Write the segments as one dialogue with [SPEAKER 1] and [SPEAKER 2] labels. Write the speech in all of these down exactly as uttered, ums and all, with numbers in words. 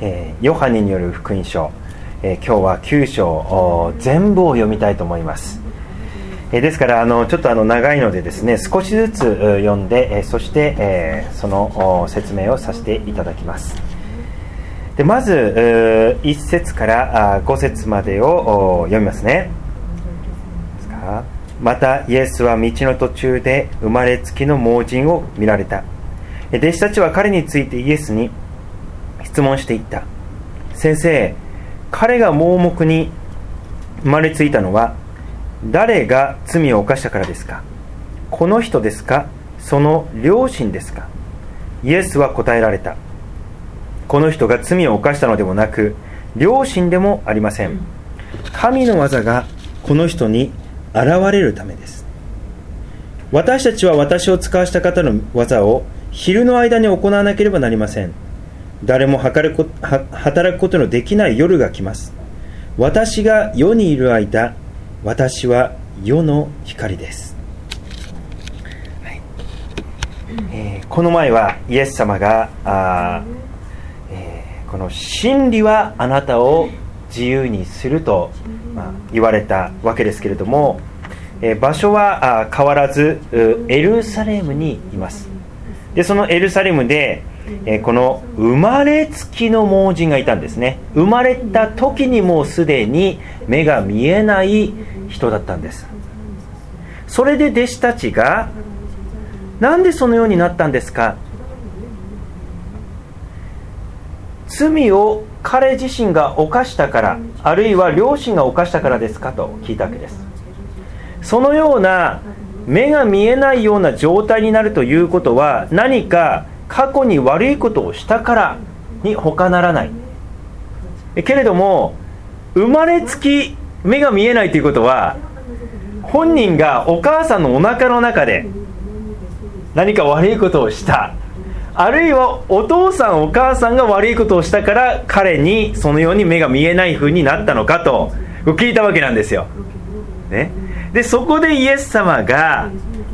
[SPEAKER 1] えー、ヨハネによる福音書、えー、今日はきゅう章全部を読みたいと思います。えー、ですからあのちょっとあの長いのでですね、少しずつ読んで、えー、そして、えー、その説明をさせていただきます。でまずいち節からご節までを読みますね。ですか。またイエスは道の途中で生まれつきの盲人を見られた。弟子たちは彼についてイエスに質問していった。先生、彼が盲目に生まれついたのは誰が罪を犯したからですか？この人ですか？その両親ですか？イエスは答えられた。この人が罪を犯したのでもなく、両親でもありません。神の技がこの人に現れるためです。私たちは私を使わした方の技を昼の間に行わなければなりません。誰も働くことのできない夜が来ます。私が世にいる間、私は世の光です。はい。えー、この前はイエス様があ、えー、この真理はあなたを自由にすると、まあ、言われたわけですけれども、えー、場所はあ変わらずエルサレムにいます。でそのエルサレムで、えー、この生まれつきの盲人がいたんですね。生まれた時にもうすでに目が見えない人だったんです。それで弟子たちが、なんでそのようになったんですか？罪を彼自身が犯したから、あるいは両親が犯したからですかと聞いたわけです。そのような目が見えないような状態になるということは、何か過去に悪いことをしたからに他ならない。けれども生まれつき目が見えないということは、本人がお母さんのお腹の中で何か悪いことをした、あるいはお父さんお母さんが悪いことをしたから彼にそのように目が見えない風になったのかと聞いたわけなんですよ、ね、でそこでイエス様が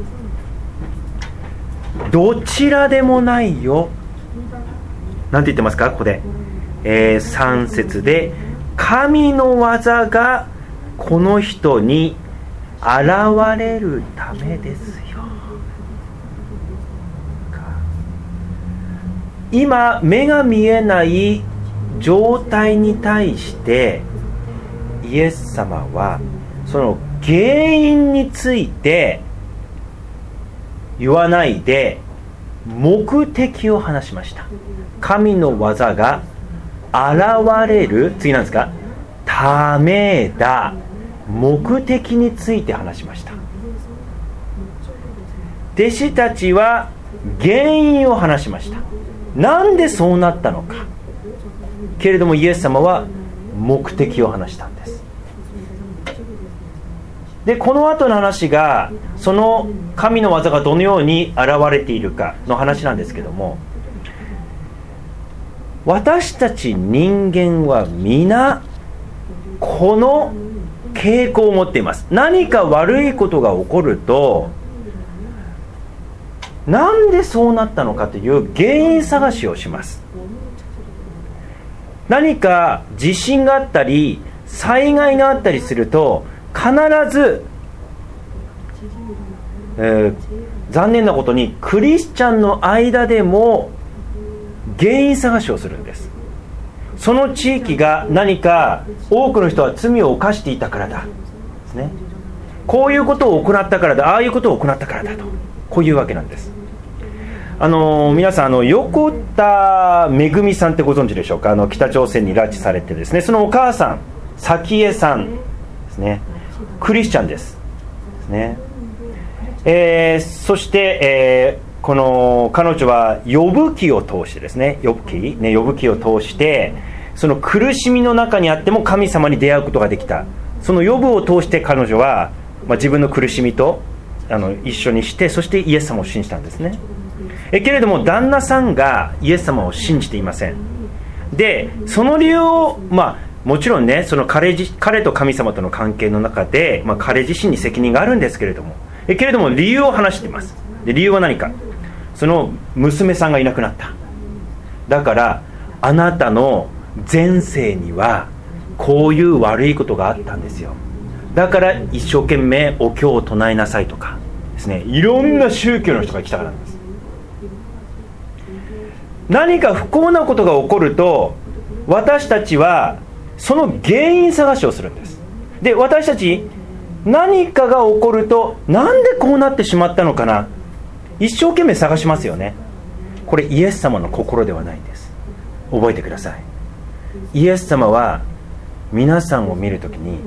[SPEAKER 1] どちらでもないよ、なんて言ってますかここで、えー、さん節で、神の技がこの人に現れるためですよ。今目が見えない状態に対してイエス様はその原因について言わないで目的を話しました。神の技が現れる、次なんですか、ためだ、目的について話しました。弟子たちは原因を話しました。なんでそうなったのか。けれどもイエス様は目的を話したんです。でこの後の話が、その神の技がどのように現れているかの話なんですけども、私たち人間は皆この傾向を持っています。何か悪いことが起こると、なんでそうなったのかという原因探しをします。何か地震があったり災害があったりすると、必ず、えー、残念なことにクリスチャンの間でも原因探しをするんです。その地域が何か多くの人は罪を犯していたからだですね。こういうことを行ったからだ、ああいうことを行ったからだと、こういうわけなんです。あの皆さん、あの横田めぐみさんってご存知でしょうか。あの北朝鮮に拉致されてですね、そのお母さん早紀江さんですね、クリスチャンですですね、えー、そして、えー、この彼女は呼ぶ記を通してですね、呼ぶ記ね、呼ぶ記を通してその苦しみの中にあっても神様に出会うことができた。その呼ぶを通して彼女は、まあ、自分の苦しみとあの一緒にして、そしてイエス様を信じたんですね。えけれども旦那さんがイエス様を信じていません。でその理由を、まあ、もちろんね、その 彼, 彼と神様との関係の中で、まあ、彼自身に責任があるんですけれども、えけれども理由を話しています。で理由は何か、その娘さんがいなくなった。だからあなたの前世にはこういう悪いことがあったんですよ。だから一生懸命お経を唱えなさいとかですね、いろんな宗教の人が来たからなんです。何か不幸なことが起こると私たちはその原因探しをするんです。で、私たち何かが起こるとなんでこうなってしまったのかな、一生懸命探しますよね。これイエス様の心ではないんです。覚えてください。イエス様は皆さんを見るときに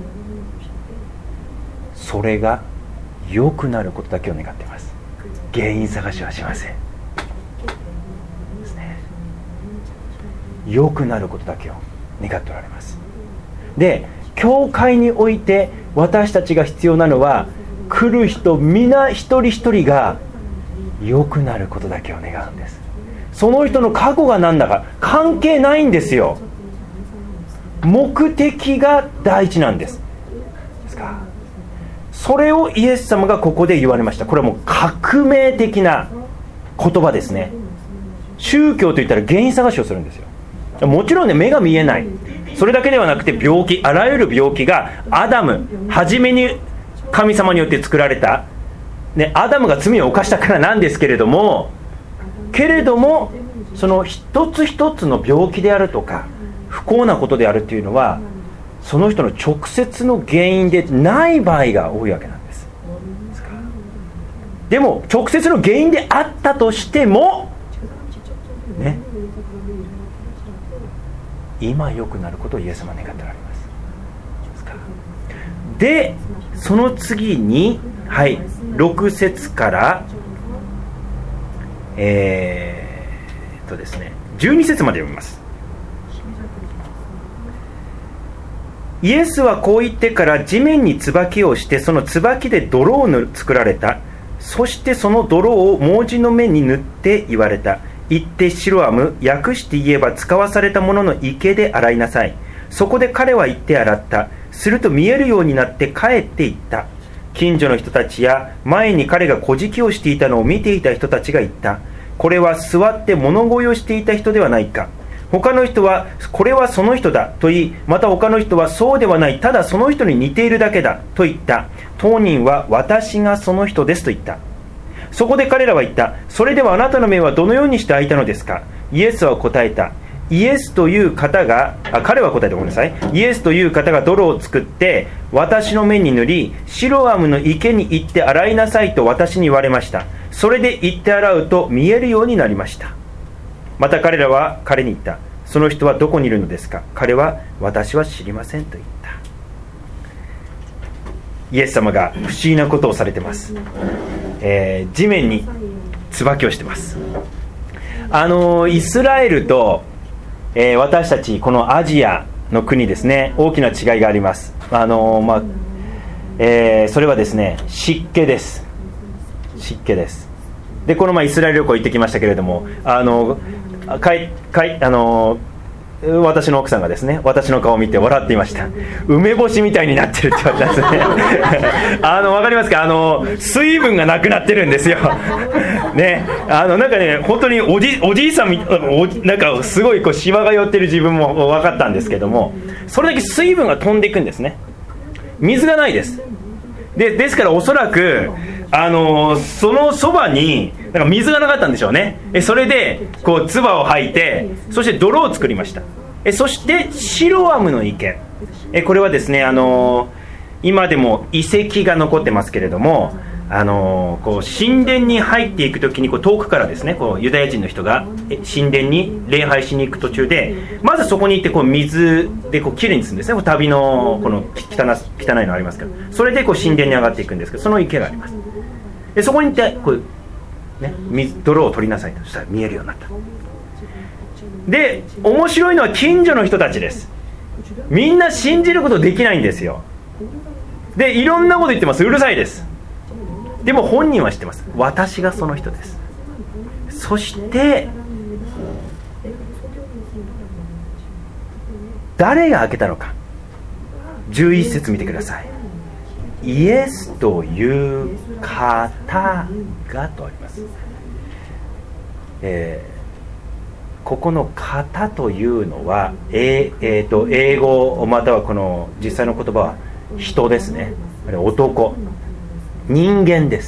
[SPEAKER 1] それが良くなることだけを願っています。原因探しはしませんですね。良くなることだけを願っておられます。で、教会において私たちが必要なのは、来る人皆一人一人が良くなることだけを願うんです。その人の過去が何だか関係ないんですよ。目的が第一なんです。ですか。それをイエス様がここで言われました。これはもう革命的な言葉ですね。宗教といったら原因探しをするんですよ。もちろんね、目が見えない、それだけではなくて病気、あらゆる病気がアダム、初めに神様によって作られた、ね、アダムが罪を犯したからなんですけれども、けれどもその一つ一つの病気であるとか不幸なことであるというのは、その人の直接の原因でない場合が多いわけなんです。でも直接の原因であったとしてもね、今良くなることをイエス様は願っておられます。で、その次に、はい、ろく節からえー、っとですねじゅうに節まで読みます。イエスはこう言ってから地面に椿をして、その椿で泥を作られた。そしてその泥を盲人の目に塗って言われた。行ってシロアム、訳して言えば使わされたものの池で洗いなさい。そこで彼は行って洗った。すると見えるようになって帰って行った。近所の人たちや前に彼が小敷をしていたのを見ていた人たちが言った。これは座って物乞いをしていた人ではないか。他の人はこれはその人だと言い、また他の人はそうではない、ただその人に似ているだけだと言った。当人は私がその人ですと言った。そこで彼らは言った。それではあなたの目はどのようにして開いたのですか。イエスは答えた。イエスという方があ彼は答えてごめんなさい。イエスという方が泥を作って私の目に塗り、シロアムの池に行って洗いなさいと私に言われました。それで行って洗うと見えるようになりました。また彼らは彼に言った。その人はどこにいるのですか。彼は私は知りませんと言った。イエス様が不思議なことをされています。えー、地面に椿をしてます。あのイスラエルと、えー、私たちこのアジアの国ですね、大きな違いがあります。あの、まあえー、それはですね、湿気です。湿気です。で、この前イスラエル旅行行ってきましたけれども、あのかいかいあの私の奥さんがですね、私の顔を見て笑っていました。梅干しみたいになってるって言われたんですねあの分かりますか。あの水分がなくなってるんですよね、あのなんかね、本当におじ、おじいさんみおなんかすごいこうシワが寄ってる自分も分かったんですけども、それだけ水分が飛んでいくんですね。水がないです。で、ですからおそらくあのそのそばになんか水がなかったんでしょうね。えそれでこう唾を吐いて、そして泥を作りました。えそしてシロアムの池、えこれはですね、あの今でも遺跡が残ってますけれども、あのこう神殿に入っていくときにこう遠くからですね、こうユダヤ人の人が神殿に礼拝しに行く途中で、まずそこに行ってこう水でこうきれいにするんですね。旅のこの汚、汚いのありますから、それでこう神殿に上がっていくんですけど、その池があります。でそこに行ってこう、ね、水泥を取りなさいと。そしたら見えるようになった。で、面白いのは近所の人たちです。みんな信じることできないんですよ。で、いろんなこと言ってます。うるさいです。でも本人は知ってます。私がその人です。そして誰が開けたのか。じゅういち節見てください。イエスという方がとあります。えー、 ここの方というのは、えーえー、と英語またはこの実際の言葉は人ですね。男、人間です。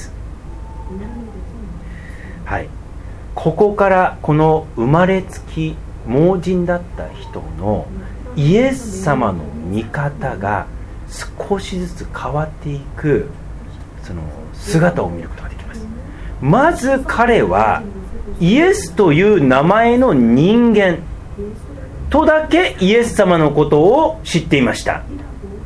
[SPEAKER 1] はい、ここからこの生まれつき盲人だった人のイエス様の見方が少しずつ変わっていくその姿を見ることができます。まず彼はイエスという名前の人間とだけイエス様のことを知っていました。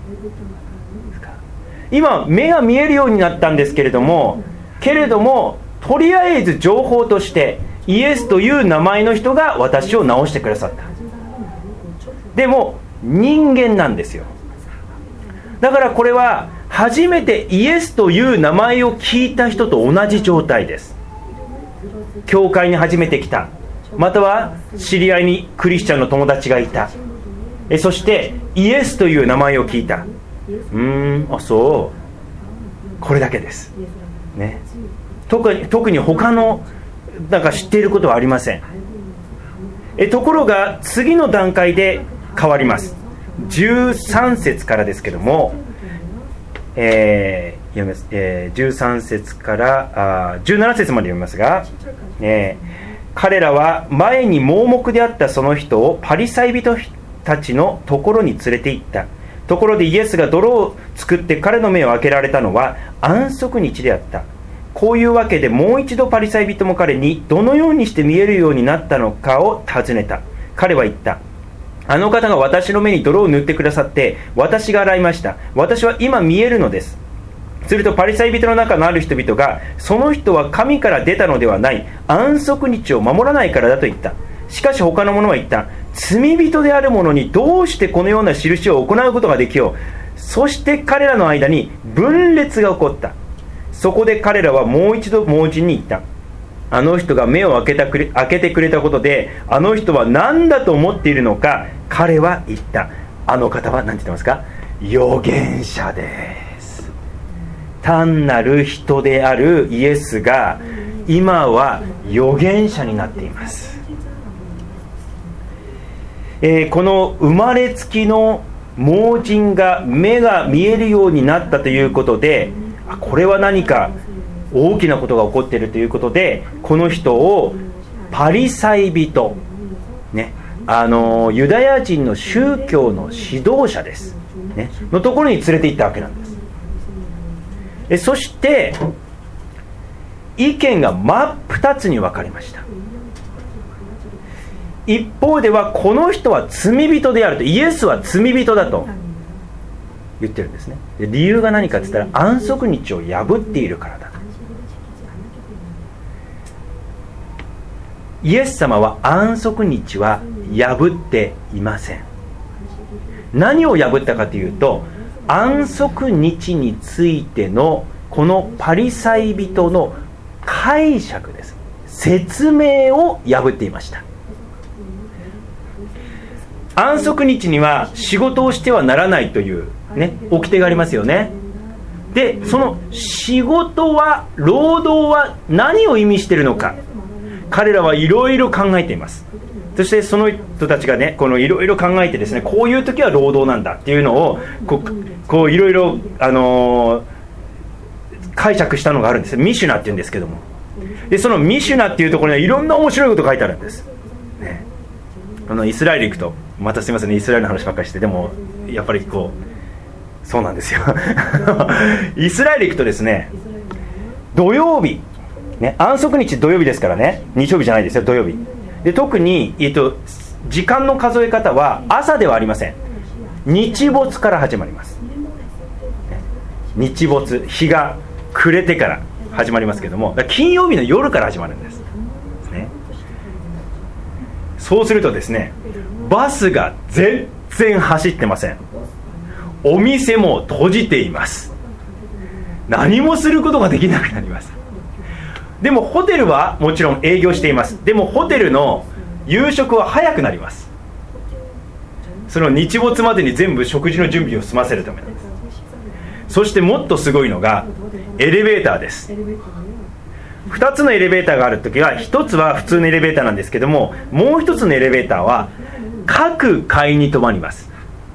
[SPEAKER 1] 今目が見えるようになったんですけれども、けれどもとりあえず情報としてイエスという名前の人が私を治してくださった。でも人間なんですよ。だからこれは初めてイエスという名前を聞いた人と同じ状態です。教会に初めて来た、または知り合いにクリスチャンの友達がいた、えそしてイエスという名前を聞いた。うーん、あ、そう、これだけです、ね、特に、特に他のなんか知っていることはありません。えところが次の段階で変わります。じゅうさん節からですけども、えー読みます、えー、じゅうさん節からあじゅうなな節まで読みますが、えー、彼らは前に盲目であったその人をパリサイ人たちのところに連れて行った。ところでイエスが泥を作って彼の目を開けられたのは安息日であった。こういうわけでもう一度パリサイ人も彼にどのようにして見えるようになったのかを尋ねた。彼は言った。あの方が私の目に泥を塗ってくださって私が洗いました。私は今見えるのです。するとパリサイ人の中のある人々が、その人は神から出たのではない、安息日を守らないからだと言った。しかし他の者は言った。罪人である者にどうしてこのような印を行うことができよう。そして彼らの間に分裂が起こった。そこで彼らはもう一度盲人に言った。あの人が目を開けたくれ、開けてくれたことで、あの人は何だと思っているのか。彼は言った。あの方は何て言ってますか？預言者です。単なる人であるイエスが今は預言者になっています。えー、この生まれつきの盲人が目が見えるようになったということで、これは何か大きなことが起こっているということで、この人をパリサイ人、ね、あのユダヤ人の宗教の指導者です、ね、のところに連れて行ったわけなんです。えそして意見が真っ二つに分かれました。一方ではこの人は罪人であると、イエスは罪人だと言ってるんですね。で理由が何かって言ったら、安息日を破っているからだと。イエス様は安息日は破っていません。何を破ったかというと、安息日についてのこのパリサイ人の解釈です。説明を破っていました。安息日には仕事をしてはならないというね、掟がありますよね。で、その仕事は、労働は何を意味しているのか、彼らはいろいろ考えています。そしてその人たちがね、このいろいろ考えてですね、こういう時は労働なんだっていうのをこう、こういろいろあのー、解釈したのがあるんです。ミシュナっていうんですけども、でそのミシュナっていうところにはいろんな面白いことが書いてあるんです、ね、あのイスラエル行くと、またすみませんね、イスラエルの話ばっかりして、でもやっぱりこうそうなんですよイスラエル行くとですね、土曜日、ね、安息日土曜日ですからね、日曜日じゃないですよ、土曜日で、特に、えっと、時間の数え方は朝ではありません。日没から始まります。日没、日が暮れてから始まりますけども、金曜日の夜から始まるんです、ね、そうするとですね、バスが全然走ってません。お店も閉じています。何もすることができなくなります。でもホテルはもちろん営業しています。でもホテルの夕食は早くなります。その日没までに全部食事の準備を済ませるためなんです。そしてもっとすごいのがエレベーターです。 ふたつのエレベーターがあるときは、ひとつは普通のエレベーターなんですけども、もうひとつのエレベーターは各階に止まります。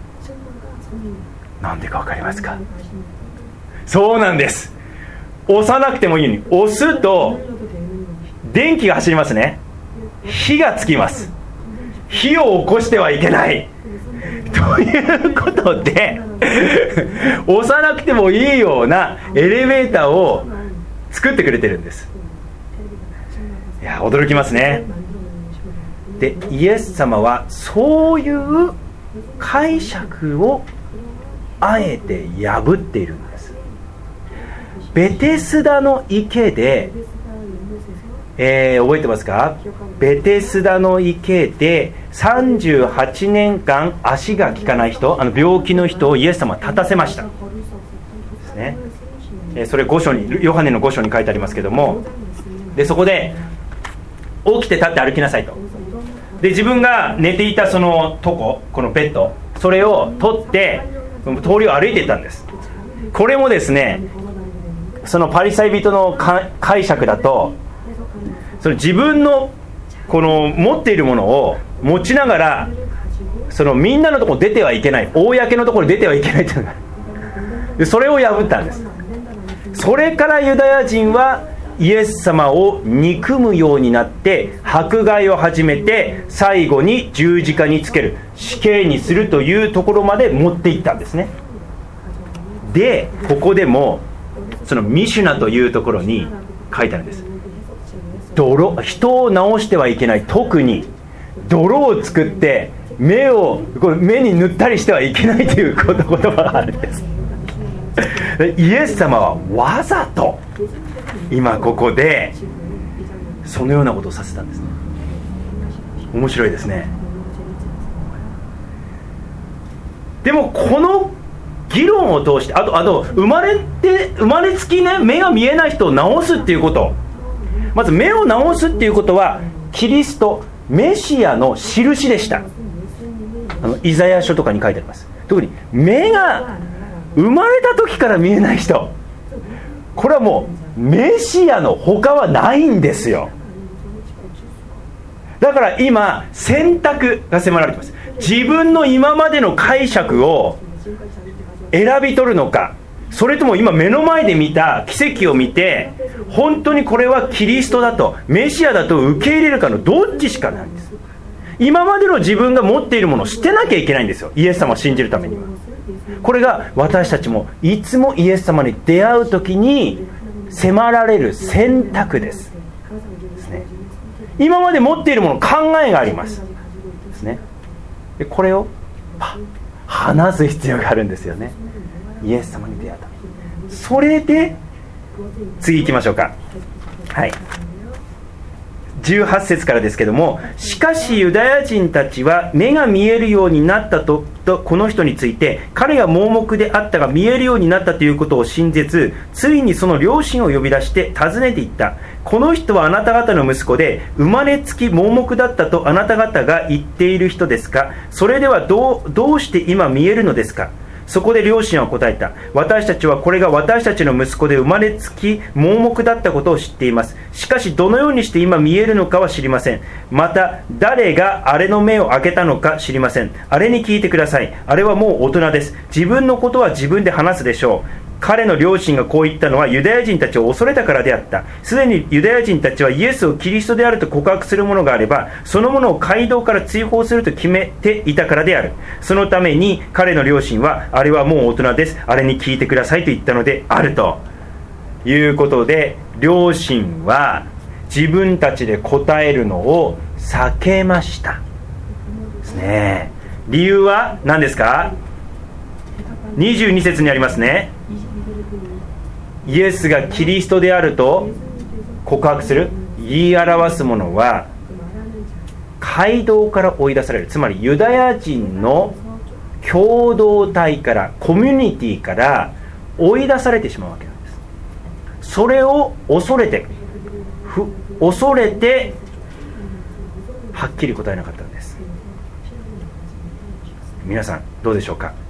[SPEAKER 1] なんでか分かりますか？そうなんです。押さなくてもいいように押すと電気が走りますね。火がつきます。火を起こしてはいけないということで押さなくてもいいようなエレベーターを作ってくれてるんです。いや、驚きますね。で、イエス様はそういう解釈をあえて破っているんです。ベテスダの池で、えー、覚えてますか？ベテスダの池でさんじゅうはちねんかん足が利かない人、あの病気の人をイエス様は立たせましたですね。えー、それご章に、ヨハネのご章に書いてありますけども、でそこで起きて立って歩きなさいと。で自分が寝ていたそのとこ、このベッド、それを取って通りを歩いていったんです。これもですね、そのパリサイ人の解釈だと、その自分のこの持っているものを持ちながら、そのみんなのところ出てはいけない、公のところに出てはいけないというのが、でそれを破ったんです。それからユダヤ人はイエス様を憎むようになって迫害を始めて、最後に十字架につける、死刑にするというところまで持っていったんですね。でここでもそのミシュナというところに書いてあるんです。泥、人を治してはいけない、特に泥を作って目を目に塗ったりしてはいけないという言葉があるんです。イエス様はわざと今ここでそのようなことをさせたんですね。面白いですね。でもこの議論を通して、あとあと生まれて生まれつきね、目が見えない人を治すっていうこと、まず目を治すっていうことはキリストメシアの印でした。あのイザヤ書とかに書いてあります。特に目が生まれた時から見えない人、これはもうメシアの他はないんですよ。だから今選択が迫られています。自分の今までの解釈を選び取るのか、それとも今目の前で見た奇跡を見て本当にこれはキリストだと、メシアだと受け入れるかのどっちしかないんです。今までの自分が持っているものを捨てなきゃいけないんですよ、イエス様を信じるためには。これが私たちもいつもイエス様に出会う時に迫られる選択です。ですね。今まで持っているもの、考えがありますですね。でこれをパッ話す必要があるんですよね、イエス様に出会うために。それで次行きましょうか。はい、じゅうはち節からですけども、しかしユダヤ人たちは目が見えるようになったと、とこの人について、彼が盲目であったが見えるようになったということを信じず、ついにその両親を呼び出して尋ねていった。この人はあなた方の息子で、生まれつき盲目だったとあなた方が言っている人ですか？それではどう、どうして今見えるのですか？そこで両親は答えた。私たちはこれが私たちの息子で生まれつき盲目だったことを知っています。しかしどのようにして今見えるのかは知りません。また誰があれの目を開けたのか知りません。あれに聞いてください。あれはもう大人です。自分のことは自分で話すでしょう。彼の両親がこう言ったのはユダヤ人たちを恐れたからであった。すでにユダヤ人たちはイエスをキリストであると告白するものがあれば、そのものを街道から追放すると決めていたからである。そのために彼の両親は、あれはもう大人です、あれに聞いてくださいと言ったのであるということで、両親は自分たちで答えるのを避けましたですね。理由は何ですか？にじゅうに節にありますね。イエスがキリストであると告白する、言い表すものは街道から追い出される。つまりユダヤ人の共同体から、コミュニティから追い出されてしまうわけなんです。それを恐れてふ恐れてはっきり答えなかったんです。皆さんどうでしょうか？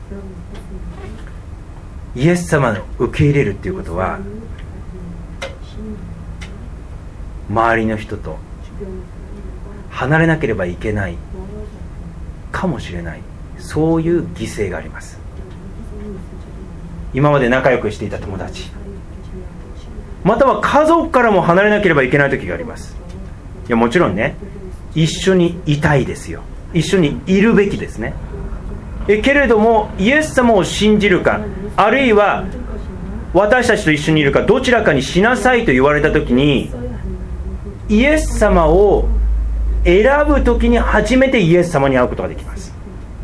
[SPEAKER 1] イエス様を受け入れるっていうことは、 周りの人と離れなければいけないかもしれない、そういう犠牲があります。今まで仲良くしていた友達、または家族からも離れなければいけない時があります。いやもちろんね、一緒にいたいですよ、一緒にいるべきですね。えけれどもイエス様を信じるか、あるいは私たちと一緒にいるか、どちらかにしなさいと言われた時に、イエス様を選ぶ時に初めてイエス様に会うことができます。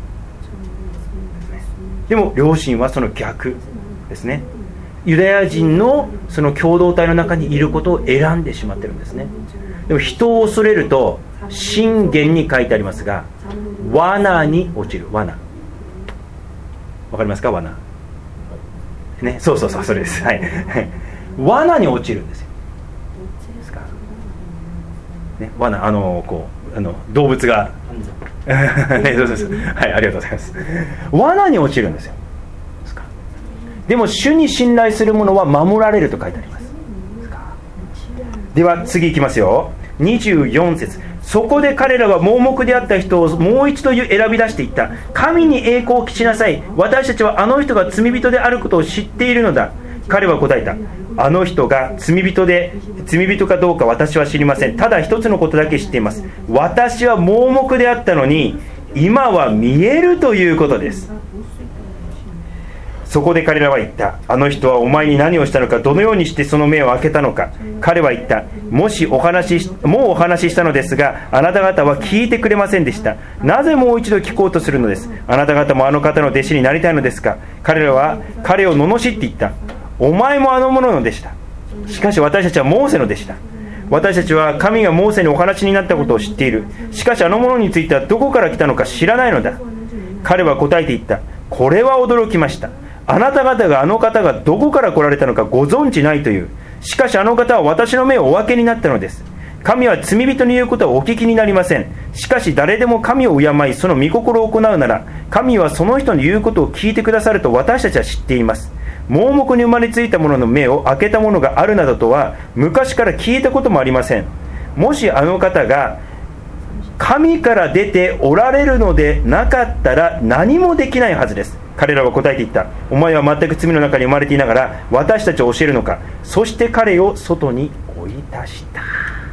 [SPEAKER 1] でも両親はその逆ですね。ユダヤ人のその共同体の中にいることを選んでしまってるんですね。でも人を恐れると箴言に書いてありますが、罠に落ちる。罠、わかりますか？罠ね、そうそうそう、それです。はい。罠に落ちるんですよ。ですか、ね、罠、あのこうあの動物がね、そうそうそう、はい、ありがとうございます。罠に落ちるんですよ。ですか。でも主に信頼する者は守られると書いてあります。ですか。では次いきますよ。にじゅうよん節、そこで彼らは盲目であった人をもう一度選び出していった。神に栄光を期しなさい。私たちはあの人が罪人であることを知っているのだ。彼は答えた。あの人が罪人で罪人かどうか私は知りません。ただ一つのことだけ知っています。私は盲目であったのに今は見えるということです。そこで彼らは言った。あの人はお前に何をしたのか、どのようにしてその目を開けたのか。彼は言った。もしお話しもうお話ししたのですが、あなた方は聞いてくれませんでした。なぜもう一度聞こうとするのです。あなた方もあの方の弟子になりたいのですか。彼らは彼を罵って言った。お前もあの者の弟子だ。しかし私たちはモーセの弟子だ。私たちは神がモーセにお話になったことを知っている。しかしあの者についてはどこから来たのか知らないのだ。彼は答えて言った。これは驚きました。あなた方があの方がどこから来られたのかご存知ないという。しかしあの方は私の目をお分けになったのです。神は罪人に言うことはお聞きになりません。しかし誰でも神を敬いその御心を行うなら、神はその人の言うことを聞いてくださると私たちは知っています。盲目に生まれついた者の目を開けた者があるなどとは昔から聞いたこともありません。もしあの方が神から出ておられるのでなかったら何もできないはずです。彼らは答えて言った。お前は全く罪の中に生まれていながら私たちを教えるのか。そして彼を外に追い出した。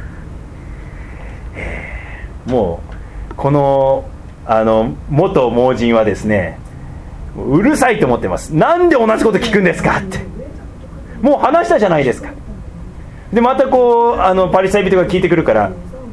[SPEAKER 1] えー、もうこのあの元盲人はですね、うるさいと思ってます。なんで同じこと聞くんですかって、もう話したじゃないですか。でまたこうあのパリサイ人が聞いてくるから、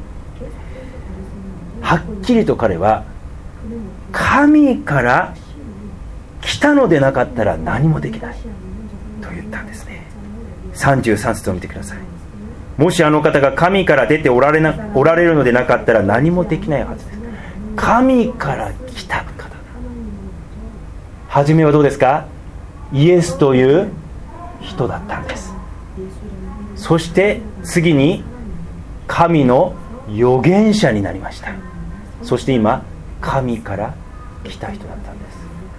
[SPEAKER 1] はっきりと彼は神から来たのでなかったら何もできないと言ったんですね。さんじゅうさん節を見てください。もしあの方が神から出ておられな、おられるのでなかったら何もできないはずです。神から来た方だ。初めはどうですか？イエスという人だったんです。そして次に神の預言者になりました。そして今神から来た人だったんです。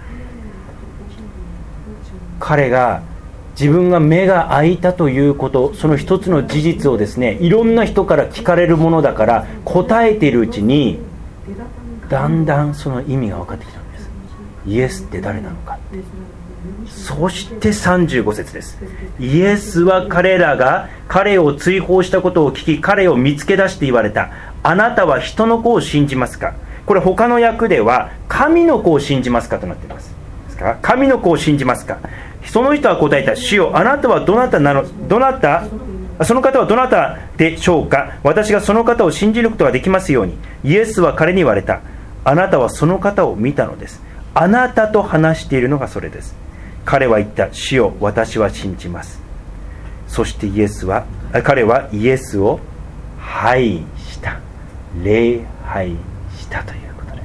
[SPEAKER 1] 彼が自分が目が開いたということ、その一つの事実をですね、いろんな人から聞かれるものだから答えているうちにだんだんその意味が分かってきたんです。イエスって誰なのかって。そしてさんじゅうご節です。イエスは彼らが彼を追放したことを聞き、彼を見つけ出して言われた。あなたは人の子を信じますか。これ他の訳では神の子を信じますかとなっています。ですか、神の子を信じますか。その人は答えた。主よ、あなたはどなたなの、どなたその方はどなたでしょうか。私がその方を信じることができますように。イエスは彼に言われた。あなたはその方を見たのです。あなたと話しているのがそれです。彼は言った。主よ、私は信じます。そしてイエスは彼はイエスを拝した、礼拝したということです。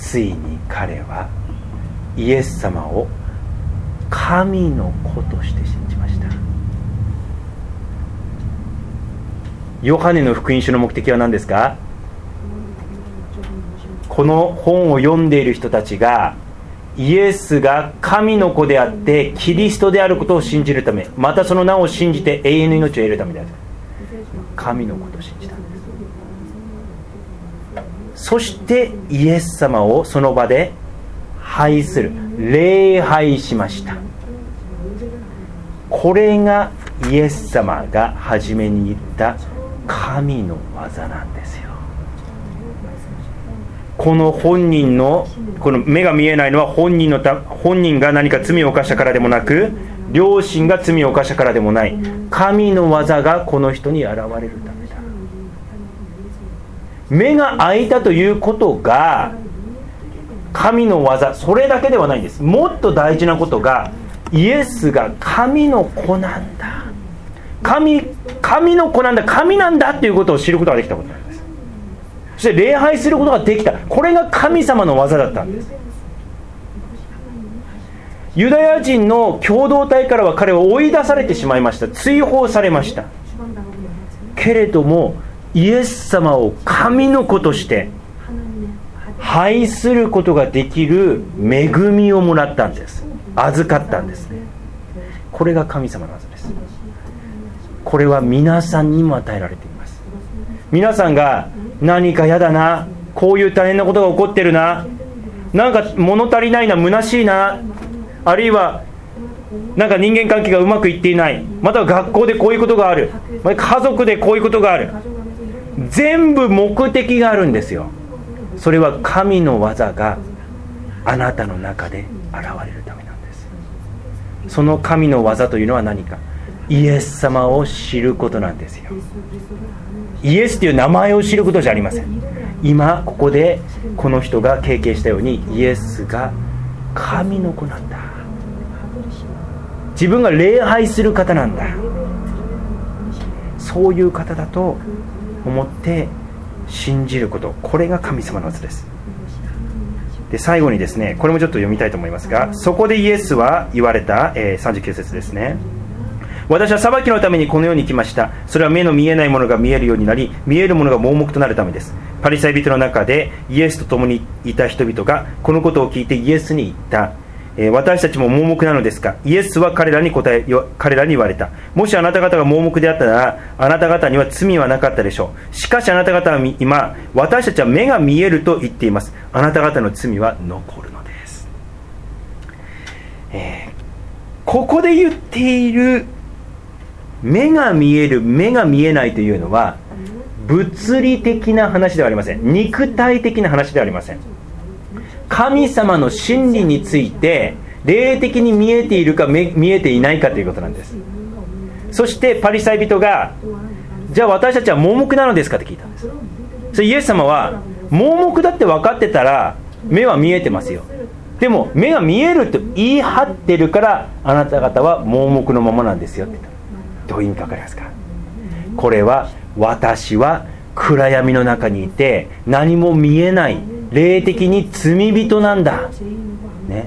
[SPEAKER 1] ついに彼はイエス様を神の子として信じました。ヨハネの福音書の目的は何ですか。この本を読んでいる人たちがイエスが神の子であってキリストであることを信じるため、またその名を信じて永遠の命を得るためである。 神のことを信じたんです。そしてイエス様をその場で拝する、礼拝しました。これがイエス様が初めに言った神の技なんですよ。この本人のこの目が見えないのは本人のた本人が何か罪を犯したからでもなく、両親が罪を犯したからでもない、神の技がこの人に現れるためだ。目が開いたということが神の技、それだけではないんです。もっと大事なことが、イエスが神の子なんだ、神、神の子なんだ、神なんだということを知ることができたことなんです。そして礼拝することができた。これが神様の技だったんです。ユダヤ人の共同体からは彼は追い出されてしまいました。追放されました。けれどもイエス様を神の子として拝することができる恵みをもらったんです。預かったんですね。これが神様の技です。これは皆さんにも与えられています。皆さんが何かやだな、こういう大変なことが起こってるな、なんか物足りないな、虚しいな、あるいはなんか人間関係がうまくいっていない、または学校でこういうことがある、家族でこういうことがある、全部目的があるんですよ。それは神の技があなたの中で現れるためなんです。その神の技というのは何か、イエス様を知ることなんですよ。イエスという名前を知ることじゃありません。今ここでこの人が経験したように、イエスが神の子なんだ、自分が礼拝する方なんだ、そういう方だと思って信じること、これが神様の技です。で最後にですね、これもちょっと読みたいと思いますが、そこでイエスは言われた、えー、さんじゅうきゅう節ですね。私は裁きのためにこの世に来ました。それは目の見えないものが見えるようになり、見えるものが盲目となるためです。パリサイ人の中でイエスと共にいた人々がこのことを聞いてイエスに言った、えー、私たちも盲目なのですか。イエスは彼らに答え彼らに言われた。もしあなた方が盲目であったなら、あなた方には罪はなかったでしょう。しかしあなた方は今、私たちは目が見えると言っています。あなた方の罪は残るのです。えー、ここで言っている目が見える、目が見えないというのは物理的な話ではありません。肉体的な話ではありません。神様の真理について霊的に見えているか見えていないかということなんです。そしてパリサイ人が、じゃあ私たちは盲目なのですかって聞いたんです。それイエス様は、盲目だって分かってたら目は見えてますよ。でも目が見えると言い張ってるから、あなた方は盲目のままなんですよって言った。どういう意味か分かりますか。これは、私は暗闇の中にいて何も見えない、霊的に罪人なんだ、ね、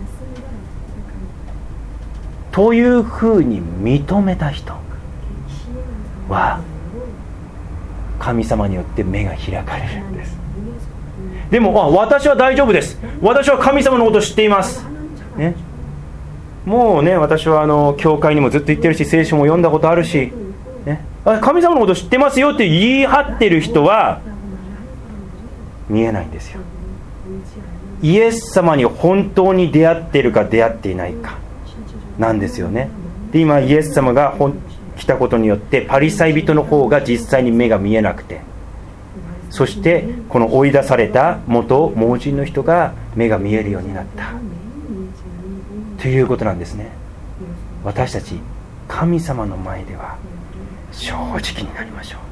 [SPEAKER 1] というふうに認めた人は神様によって目が開かれるんです。でも、あ、私は大丈夫です、私は神様のことを知っています、ね、もうね、私はあの教会にもずっと行ってるし、聖書も読んだことあるし、ね、神様のこと知ってますよって言い張ってる人は見えないんですよ。イエス様に本当に出会っているか出会っていないかなんですよね。で今イエス様が来たことによって、パリサイ人の方が実際に目が見えなくて、そしてこの追い出された元盲人の人が目が見えるようになったということなんですね。私たち神様の前では正直になりましょう。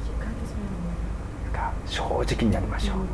[SPEAKER 1] 正直になりましょう。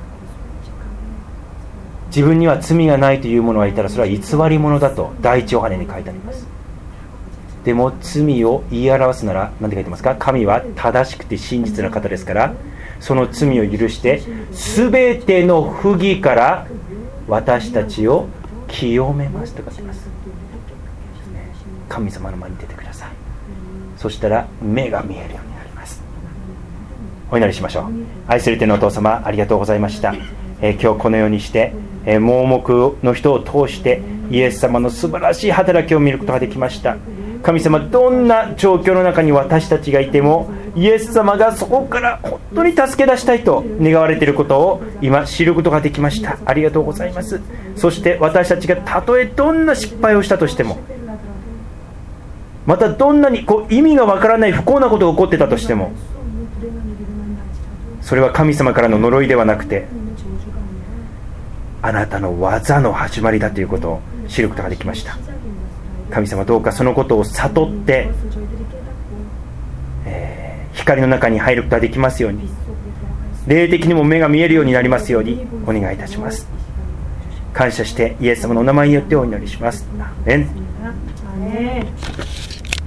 [SPEAKER 1] 自分には罪がないという者がいたら、それは偽り者だと第一ヨハネに書いてあります。でも罪を言い表すなら何て書いてますか。神は正しくて真実な方ですから、その罪を許して全ての不義から私たちを清めますと書いてます。神様の前に出てください。そしたら目が見えるようになります。お祈りしましょう。愛する天のお父様、ありがとうございました。えー、今日このようにして、えー、盲目の人を通してイエス様の素晴らしい働きを見ることができました。神様、どんな状況の中に私たちがいてもイエス様がそこから本当に助け出したいと願われていることを今知ることができました。ありがとうございます。そして私たちがたとえどんな失敗をしたとしても、またどんなにこう意味がわからない不幸なことが起こってたとしても、それは神様からの呪いではなくて、あなたの技の始まりだということを知ることができました。神様、どうかそのことを悟って、えー、光の中に入ることができますように、霊的にも目が見えるようになりますようにお願いいたします。感謝してイエス様のお名前によってお祈りします。アーメン。